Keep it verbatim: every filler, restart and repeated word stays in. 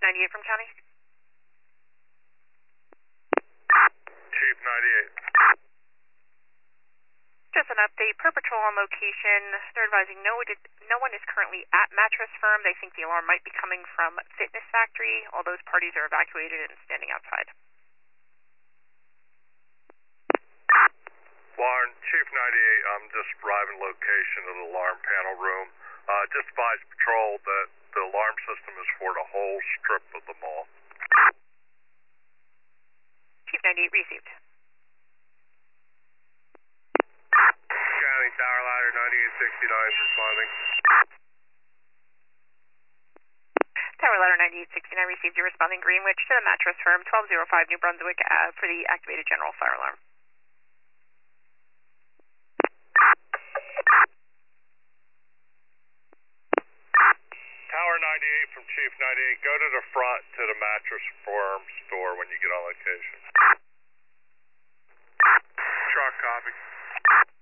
ninety-eight from County. Chief ninety-eight. Just an update. Per patrol on location. They're advising no, no one is currently at Mattress Firm. They think the alarm might be coming from Fitness Factory. All those parties are evacuated and standing outside. Lauren, Chief ninety-eight, I'm just arriving location of the alarm panel room. Uh, just advise patrol that the alarm system is for the whole strip of the mall. Chief ninety-eight received. County Tower Ladder ninety-eight sixty-nine responding. Tower Ladder ninety-eight sixty-nine received. You're responding Greenwich to the Mattress Firm, twelve oh five New Brunswick Ave for the activated general fire alarm. Tower ninety-eight from Chief ninety-eight, go to the front to the Mattress Firm store when you get on location. Truck copy.